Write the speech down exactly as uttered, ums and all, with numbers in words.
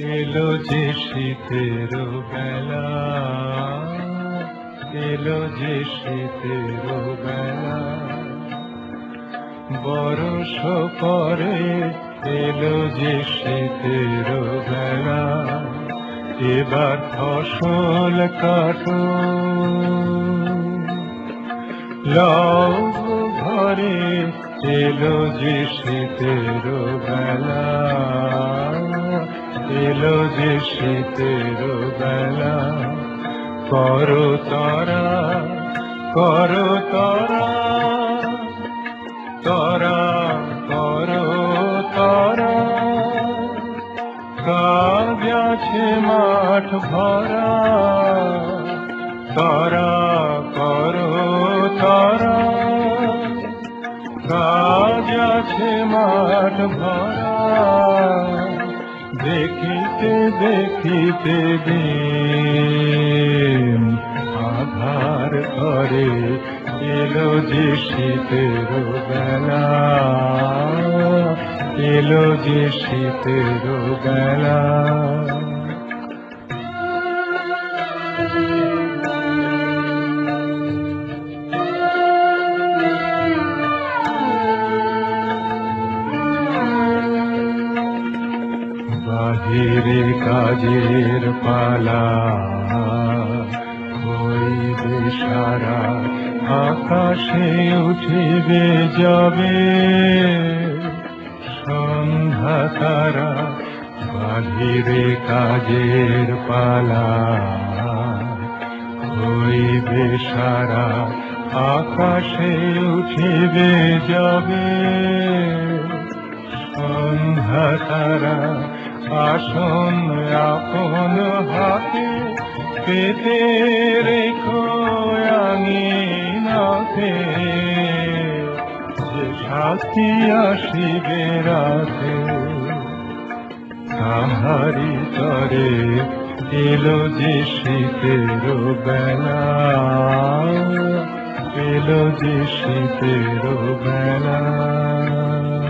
এলো যে শীতের বেলা, এলো যে শীতের বেলা, বরষ পরে এলো যে শীতের বেলা, এবার ফসল কাটো লও ঘরে, এলো যে শীতের বেলা, এলো যে শীতের বেলা, করো তরা, করো তরা, তরা করো তরা, কাজ আছে মাঠ ভরা, তরা করো তরা, কাজ আছে মাঠ ভরা, দেখিতে দেখিতে দিন আধার ঘরে, এলো যে শীতের বেলা, এলো যে শীতের বেলা। বাহিরে কাজের পালা হইবে সারা, আকাশে উঠিবে যাবে সন্ধ্যা তারা, বাহিরে কাজের পালা হইবে সারা, আকাশে উঠিবে যাবে সন্ধ্যা তারা, আসন আপন হাতে পেতে রেখো আঙিনাতে, যে সাথী আসিবে রাতে, তাহারি তরে এলো যে শীতের বেলা, এলো যে শীতের বেলা।